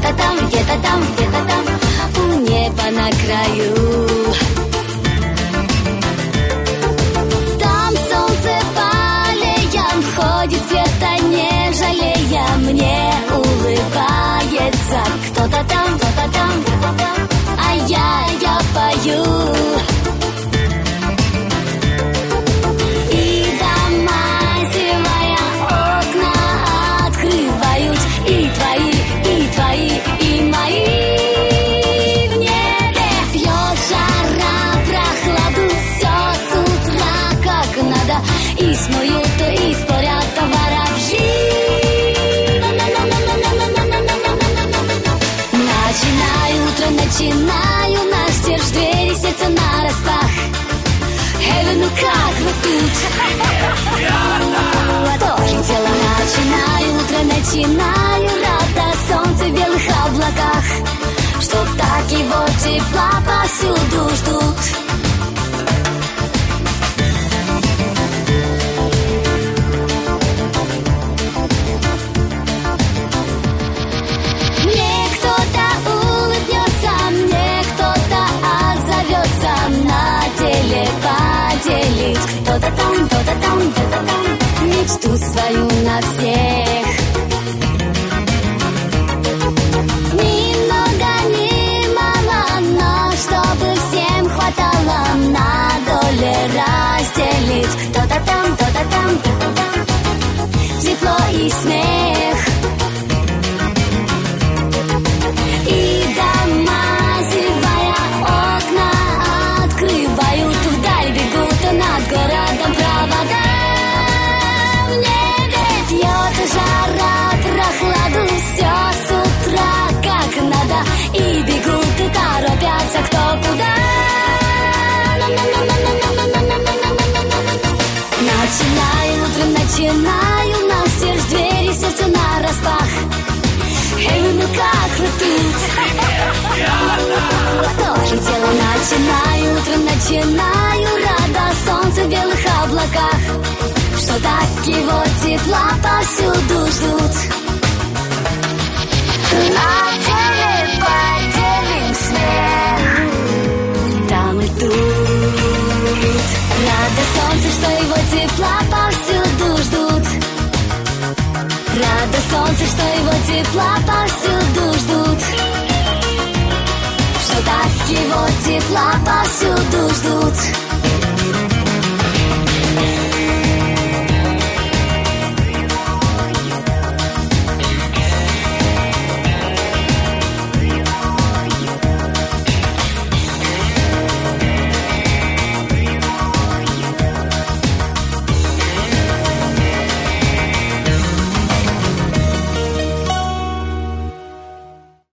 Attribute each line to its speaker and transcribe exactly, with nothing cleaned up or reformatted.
Speaker 1: Где-то там, где-то там, где-то там, у неба на краю. Там солнце полеем ходит, света не жалея, мне улыбается. Кто-то там, кто-то там, кто-то там, а я, я пою. И дома, зевая, окна открывают, и твои, и твои, и мои. В небе пьет жара, прохладу, все с утра как надо, и смоют, и спорят товара в жизнь. Начинаю утро, начинаю, настежь двери, сердце нараспах. Эй, ну как вы тут? Тоже дело начинаю, утро начинаю, рада солнце в белых облаках, что так его тепла повсюду ждут. Мне кто-то улыбнется, мне кто-то отзовется, на деле поделит. Кто-то там, кто-то там, кто-то там, мечту свою на всех. Немного, не мало, но чтобы всем хватало, на доле разделит. Кто-то там, кто-то там, кто-то там, тепло и смех. И дома, зевая, окна открывают, вдаль бегут над городом провода. В небе пьет жара, прохладу, все с утра как надо, и бегут, и торопятся кто куда. Начинаю утром, начинаю, настежь двери, сердце нараспах. Эй, ну как вы тут? Тоже дело начинаю, утром начинаю, рада солнце в белых облаках, что так его тепла повсюду ждут. На деле поделим смех, там и тут. Рада солнце, что его тепла повсюду ждут. Рада солнце, что его тепла повсюду ждут. Что так его тепла повсюду ждут.